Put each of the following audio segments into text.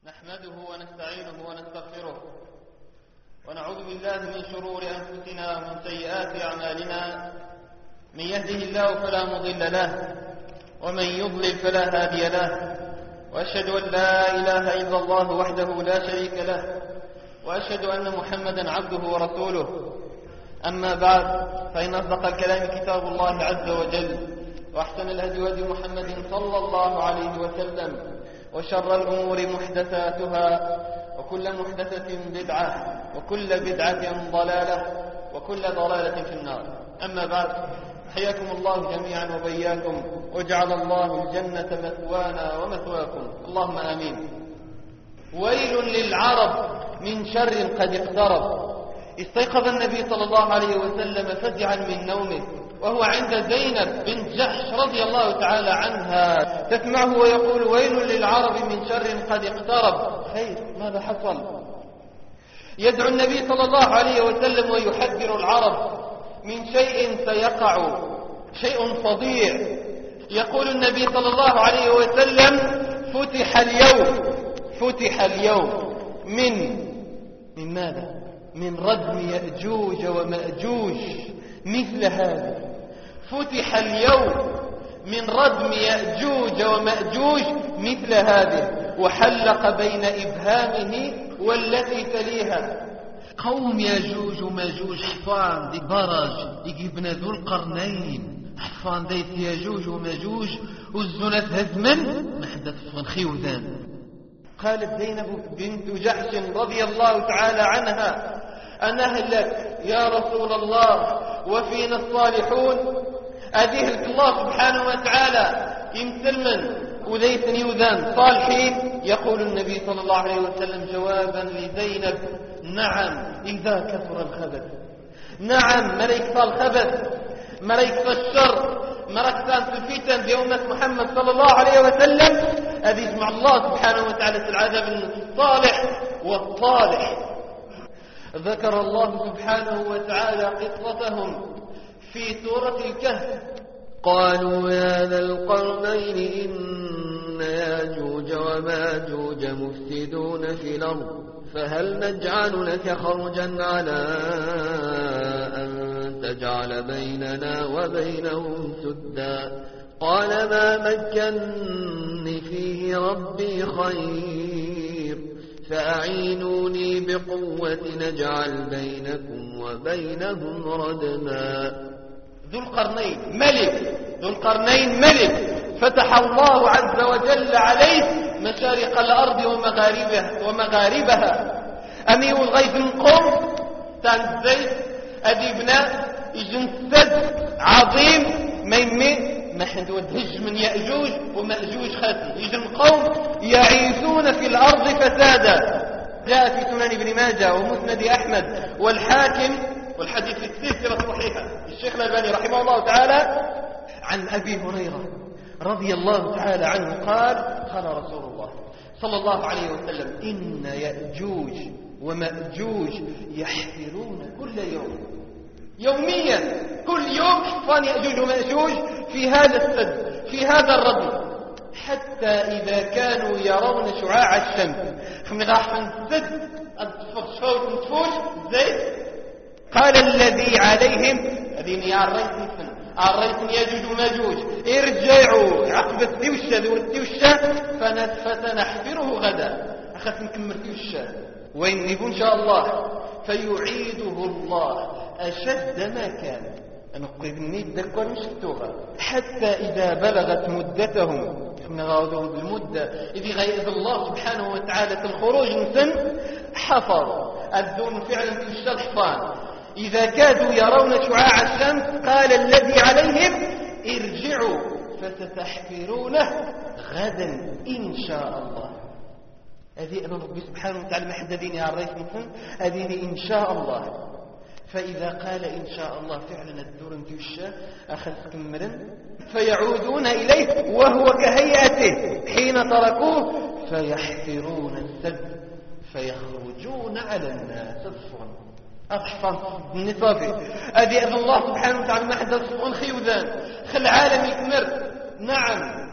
نحمده ونستعينه ونستغفره ونعوذ بالله من شرور أنفسنا ومن سيئات أعمالنا. من يهده الله فلا مضل له ومن يضلل فلا هادي له، وأشهد أن لا إله إلا الله وحده لا شريك له، وأشهد أن محمدا عبده ورسوله. أما بعد، فإن أصدق الكلام كتاب الله عز وجل، وأحسن الهدي هدي محمد صلى الله عليه وسلم، وشر الأمور محدثاتها، وكل محدثة بدعة، وكل بدعة ضلالة، وكل ضلالة في النار. أما بعد، حياكم الله جميعا وبياكم، وجعل الله الجنة مثوانا ومثواكم، اللهم آمين. ويل للعرب من شر قد اقترب. استيقظ النبي صلى الله عليه وسلم فزعا من نومه وهو عند زينب بنت جحش رضي الله تعالى عنها، تسمعه ويقول: ويل للعرب من شر قد اقترب. خير، ماذا حصل؟ يدعو النبي صلى الله عليه وسلم ويحذر العرب من شيء سيقع، شيء فظيع. يقول النبي صلى الله عليه وسلم: فتح اليوم من ماذا؟ من ردم يأجوج ومأجوج مثل هذا. فتح اليوم من ردم يأجوج ومأجوج مثل هذه، وحلق بين إبهامه والتي تليها. قوم ياجوج وماجوج حفان دي برج يجيبنا ذو القرنين، حفان ديت ياجوج وماجوج والزنات هزمن محدث فنخيوذان. قالت زينب بنت جحش رضي الله تعالى عنها: أنهلك يا رسول الله وفينا الصالحون؟ أذهلك الله سبحانه وتعالى يمسلمن وليس يوذان صالحين؟ يقول النبي صلى الله عليه وسلم جوابا لزينب: نعم، إذا كثر الخبث. نعم، ملائكة الخبث، ملائكة الشر، ملائكة الفتن بأمة محمد صلى الله عليه وسلم، أذ يجمع الله سبحانه وتعالى في العذاب الصالح والطالح. ذكر الله سبحانه وتعالى قصتهم في سورة الكهف. قالوا يا ذا القرنين إن ياجوج وماجوج مفسدون في الأرض، فهل نجعل لك خرجا على أن تجعل بيننا وبينهم سدا؟ قال ما مكنني فيه ربي خير، فأعينوني بقوة نجعل بينكم وبينهم ردما. ذو القرنين ملك فتح الله عز وجل عليه مشارق الأرض ومغاربها. أمي والغيث نقوم تان الزيت أديبنا يجنسد عظيم ما حدود هج من يأجوج ومأجوج خاتي. يجي القوم يعيثون في الأرض فسادا. جاء في سنن ابن ماجه ومسند أحمد والحاكم، والحديث في السلسلة الصحيحة الشيخ الألباني رحمه الله تعالى، عن أبي هريرة رضي الله تعالى عنه قال: قال رسول الله صلى الله عليه وسلم: إن يأجوج ومأجوج يحفرون كل يوم، يوميا كل يوم حفان يأجوج ومأجوج في هذا السد، في هذا الردم، حتى إذا كانوا يرون شعاع الشمس خمي راح من السد تفوش زيت. قال الذي عليهم الذين عريتم ياجوج وماجوج ارجعوا عقب التيوشة ذو التيوشة فسنحفره غدا. أخذت نكمل تيوشة وين نبو إن شاء الله، فيعيده الله أشد ما كان. أنا قريب النيد ذكر مش التوغة. حتى إذا بلغت مدتهم، احنا غاودون بالمدة إذ غيظ الله سبحانه وتعالى في الخروج نسن حفر الدون فعلا في الشرحفان. إذا كادوا يرون شعاع الشمس قال الذي عليهم ارجعوا فستحفرونه غدا إن شاء الله. هذه أن ربي سبحانه وتعالى محددين يا الرئيس مثلا هذه إن شاء الله. فإذا قال إن شاء الله فعلا الدور انتوشا أخذ كمرا، فيعودون إليه وهو كهيئته حين تركوه، فيحفرون السد فيخرجون على الناس صفرا. أضحفا النصافي أذي الله سبحانه وتعالى محدث صفون خيوذان خل العالم يكمر. نعم،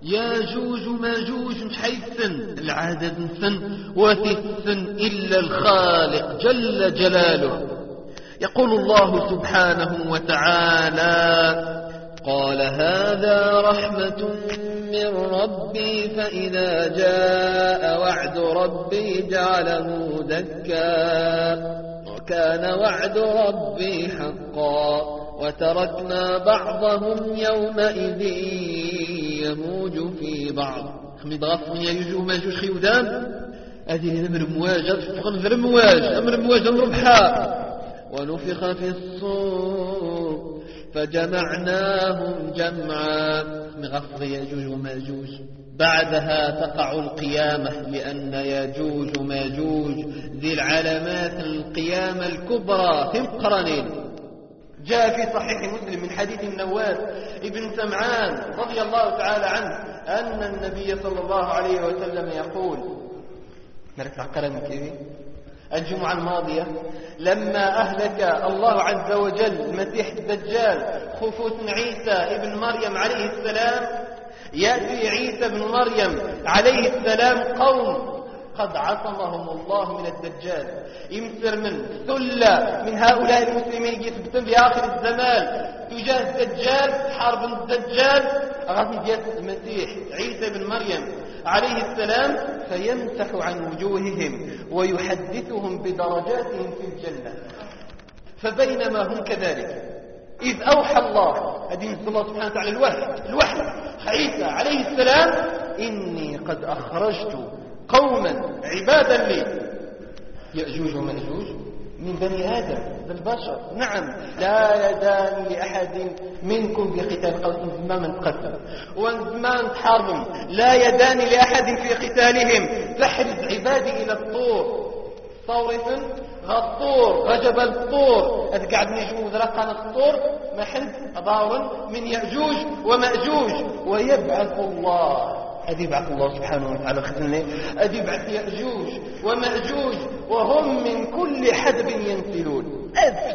ياجوج وماجوج مش حيثن العدد نسن وثثن إلا الخالق جل جلاله. يقول الله سبحانه وتعالى قال هذا رحمة من ربي فإذا جاء وعد ربي جعله دكا وكان وعد ربي حقا وتركنا بعضهم يومئذ يموج في بعض. خميد غاف من ياجوج وماجوج خيودان هذه أمر مواجه فقن ذر مواج أمر مواج أمر بحار. ونفخ في الصور فجمعناهم جمعا. مغفظ ياجوج وماجوج بعدها تقع القيامة لأن ياجوج وماجوج ذي العلامات القيامة الكبرى في القرنين. جاء في صحيح مسلم من حديث النواس ابن سمعان رضي الله تعالى عنه أن النبي صلى الله عليه وسلم يقول نرفع قرن كذي الجمعة الماضية لما أهلك الله عز وجل المسيح الدجال خفوت عيسى ابن مريم عليه السلام، يأتي عيسى بن مريم عليه السلام قوم قد عصمهم الله من الدجال، يمسر من ثلة من هؤلاء المسلمين يثبتون بآخر الزمان تجاه الدجال حرب الدجال غضب المسيح عيسى بن مريم عليه السلام فيمسح عن وجوههم ويحدثهم بدرجاتهم في الجنة. فبينما هم كذلك إذ أوحى الله أدين الله سبحانه وتعالى الوحي عيسى عليه السلام إني قد أخرجت قوما عبادا لي يأجوج ومأجوج من بني آدم بالبشر. نعم لا يدان لأحد منكم بقتال قوم زمان قتل وزمان حرب لا يدان لأحد في قتالهم فاحرز عبادي إلى الطور طورة غطور غجبل الطور أذقعد نجمو ذرقنا الطور محل أضاون من يأجوج ومأجوج ويبعث الله أدي بعث الله سبحانه وتعالى ختني أدي بعث يأجوج ومأجوج وهم من كل حدب ينسلون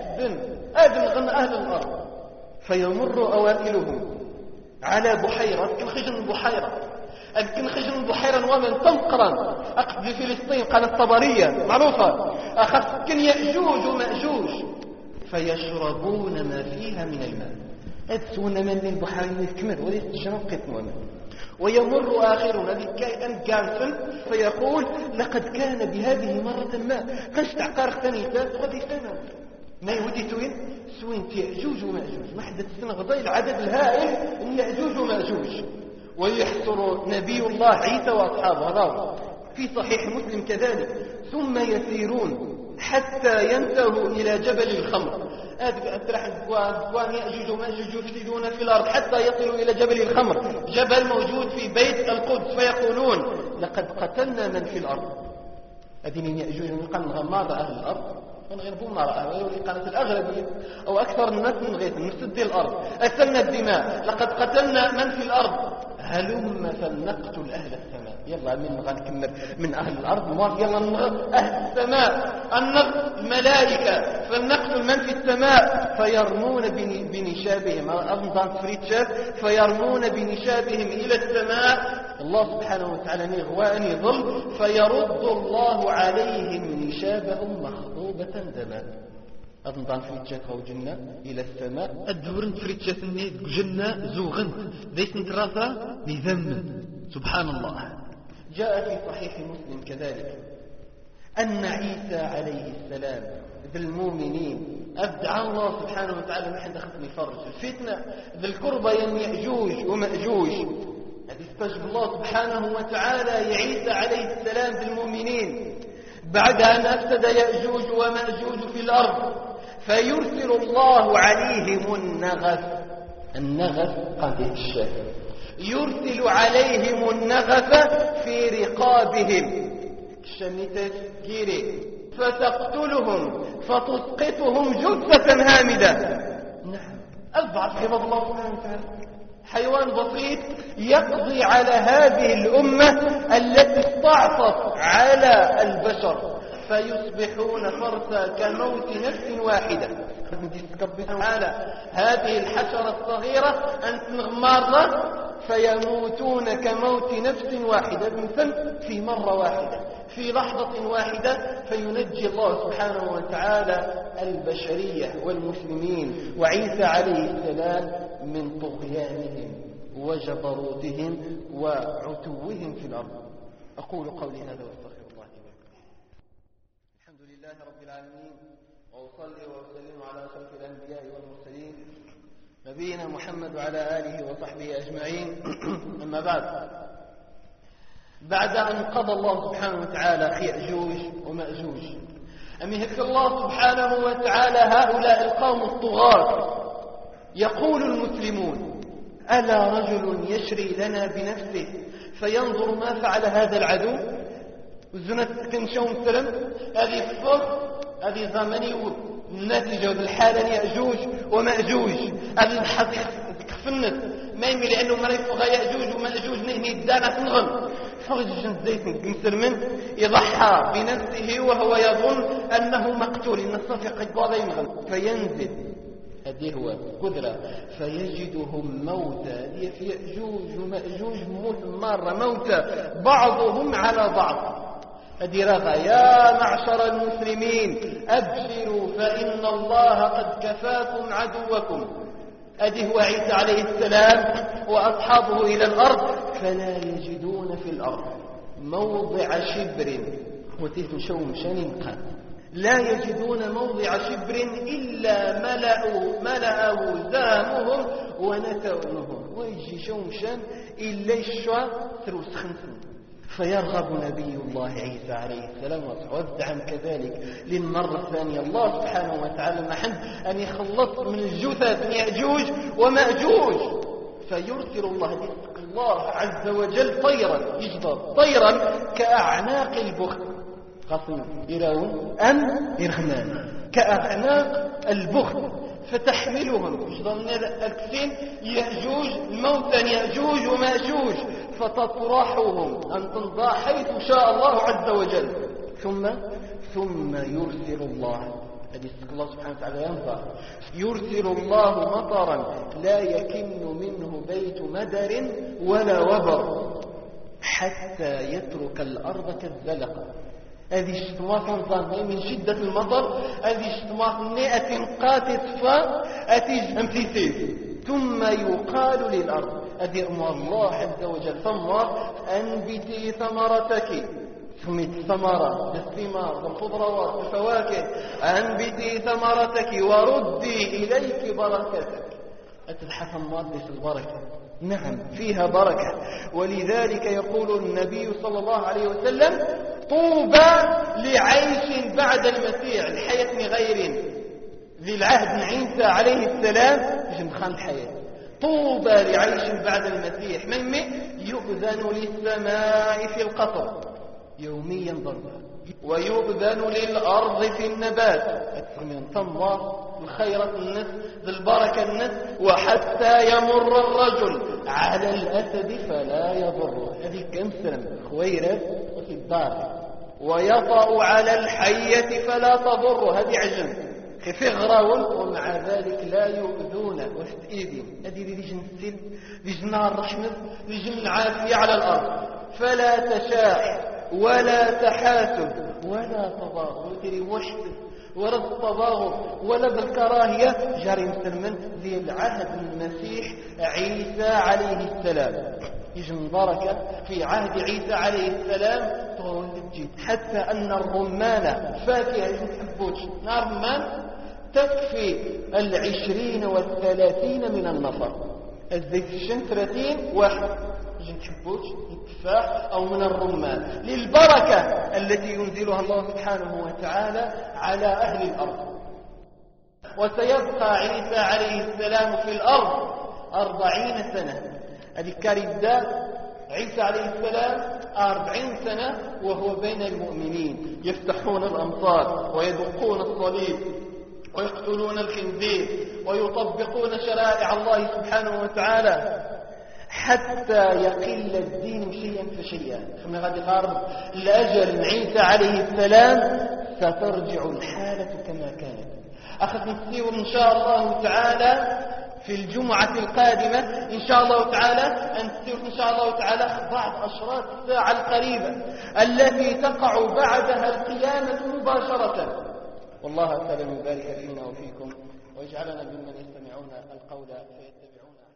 أذن غن أهل الأرض فيمر أوائلهم على بحيرة كنخجن بحيرة الكنخجن بحيرة ومن تنقرا أقصد فلسطين قالت طبرية معروفة أخذ كن يأجوج ومأجوج فيشربون ما فيها من الماء أدسون من البحيرة يكمل ويستشرب قطمنا. ويمر آخرون ذكاء جالسا فيقول لقد كان بهذه مرة ما قشتع قارخ ثانيتات غدي سنة ما يودي سوين يأجوج ومأجوج ما حدث السنة غضي العدد الهائل من يأجوج ومأجوج. ويحصر نبي الله عيسى وأصحابه هذا في صحيح مسلم كذلك ثم يسيرون حتى ينتهوا إلى جبل الخمر. أدوان يأجوج ومأجوج يفسدون في الأرض حتى يصلوا إلى جبل الخمر جبل موجود في بيت القدس فيقولون لقد قتلنا من في الأرض. أدين يأجوج من غماضة أهل الأرض من غير بوم رأى ويولي قالت الأغلبية أو أكثر الناس من غير نسد الأرض أكلنا الدماء لقد قتلنا من في الأرض هلم فلنقتل أهل السماء. يلا من غنكمل من أهل الأرض يلا نغض أهل السماء النغض الملائكة فلنقتل من في السماء فيرمون بنشابهم أظن تفريد شاب فيرمون بنشابهم إلى السماء. الله سبحانه وتعالى نغوان يظل فيرد الله عليهم نشابهم مخضوبة دما. أظن فريد شاب أو جنة إلى السماء الدورن فريد شاب جنة زوغنت ذيك نترافى بذم سبحان الله. جاء في صحيح مسلم كذلك أن عيسى عليه السلام بالمؤمنين أبدع الله سبحانه وتعالى ما حد أخذني فرج الفتنة بالقربة يأجوج ومأجوج هذا استجب الله سبحانه وتعالى يا عيسى عليه السلام بالمؤمنين بعد أن أفسد يأجوج ومأجوج في الأرض فيرسل الله عليهم النغف قد الشهر يرسل عليهم النغف في رقابهم الشميتة جيري فتقتلهم فتسقطهم جثة هامدة. نعم الضعف حفظ الله سبحانه وتعالى حيوان بسيط يقضي على هذه الأمة التي استعصت على البشر فيصبحون فرسا كموت نفس واحدة. على هذه الحشرة الصغيرة أن تنغمار فيموتون كموت نفس واحدة في مرة واحدة في لحظة واحدة، فينجي الله سبحانه وتعالى البشرية والمسلمين وعيسى عليه السلام من طغيانهم وجبروتهم وعتوهم في الأرض. أقول قولي هذا واستغفر الله لي ولكم. الحمد لله رب العالمين، وأصلي وأسلم على أشرف الأنبياء والمرسلين نبينا محمد وعلى آله وصحبه أجمعين. أما بعد أن قضى الله سبحانه وتعالى في يأجوج ومأجوج، أم يهك الله سبحانه وتعالى هؤلاء القوم الطغاة، يقول المسلمون: ألا رجل يشري لنا بنفسه فينظر ما فعل هذا العدو؟ وزنت كنشوم سلم هذه الفر هذه زمني الناتجة بالحالة يأجوج ومأجوج. هذه الحقيقة تكفنت ما يمي لأنه ما يفغى يأجوج ومأجوج نهني الدانة تنغم فرج الزيت مسلم يضحى بنفسه وهو يظن أنه مقتول، إن الصفي قد وضع ينغم، فينزل هذه هو قدرة فيجدهم موتى. هذه في يأجوج ومأجوج مرة موتى بعضهم على بعض. هذه رغى: يا معشر المسلمين أبشروا فإن الله قد كفاكم عدوكم. هذه هو عيسى عليه السلام وأصحابه إلى الأرض، فلا يجدون في الأرض موضع شبر وتيت شوم شنقا، لا يجدون موضع شبر إلا ملأوا زامهم ونتونهم، ويجي شوم شن إلا الشوى ثروس خنسن. فيرغب نبي الله عيسى عليه السلام وادعم كذلك للمرة الثانية الله سبحانه وتعالى محن أن يخلص من الجثث يأجوج ومأجوج، فيرسل الله عز وجل طيرا، يجبر طيرا كأعناق البخت قصنا يرون أم يرغمان كأعناق البخت، فتحملهم يجبرون الكسين يأجوج موتا يأجوج ومأجوج، فتطرحهم أن تنضى حيث شاء الله عز وجل. ثم يرسل الله، هذه الله سبحانه وتعالى ينظر، يرسل الله مطرا لا يكن منه بيت مدر ولا وبر حتى يترك الأرض كالزلق. هذه الشتمات نظام من شدة المطر، هذه الشتمات 100 قاتت فأتيج أمثيثيث، ثم يقال للأرض، هذه أمر الله عز وجل، ثمر أنبتي ثمرتك، سميت ثمرة الثمار والخضروات والفواكه، أنبتي ثمرتك وردي إليك بركتك. أتلحف الماضي في البركة، نعم فيها بركة. ولذلك يقول النبي صلى الله عليه وسلم: طوبى لعيش بعد المسيح، الحياة غير ذي العهد عيسى عليه السلام جمخان الحياة. طوبى لعيش بعد المسيح، من يؤذن للسماء في القطر يوميا ضربا، ويؤذن للأرض في النبات، ثم الخيرة النس بالبركة النس، وحتى يمر الرجل على الأسد فلا يضره، هذه كم سلم خويرة في الدار، ويطأ على الحية فلا تضره، هذه عجم في غراون، ومع ذلك لا يؤذون واستئذن. هذه لجن السلم، لجن الرحمة، لجن العافية على الأرض. فلا تشاح ولا تحاسد ولا تباغض، تري وحد ولا التباغض ولا بالكراهية، جاري مسلما ذي العهد المسيح عيسى عليه السلام. يجن بركة في عهد عيسى عليه السلام حتى أن الرمان فاكهة يتحبوش نار رمان تكفي 20 و30 من النفر، الزيت الشن 30 واحد يجن تحبوش التفاح أو من الرمان، للبركة التي ينزلها الله سبحانه وتعالى على أهل الأرض. وسيبقى عيسى عليه السلام في الأرض 40 سنة. هذه كارثة، عيسى عليه السلام 40 سنة وهو بين المؤمنين، يفتحون الأمصار ويدقون الصليب ويقتلون الخنزير ويطبقون شرائع الله سبحانه وتعالى. حتى يقل الدين شيئا فشيئا. كما غادي يقارب الأجل عيسى عليه السلام سترجع الحالة كما كانت. أخذ نسير إن شاء الله تعالى في الجمعة القادمة إن شاء الله تعالى أن تسير إن شاء الله تعالى بعض أشراط الساعة القريبة التي تقع بعدها القيامة مباشرة. والله تعالى يبارك فينا وفيكم ويجعلنا ممن يستمعون القول فيتبعون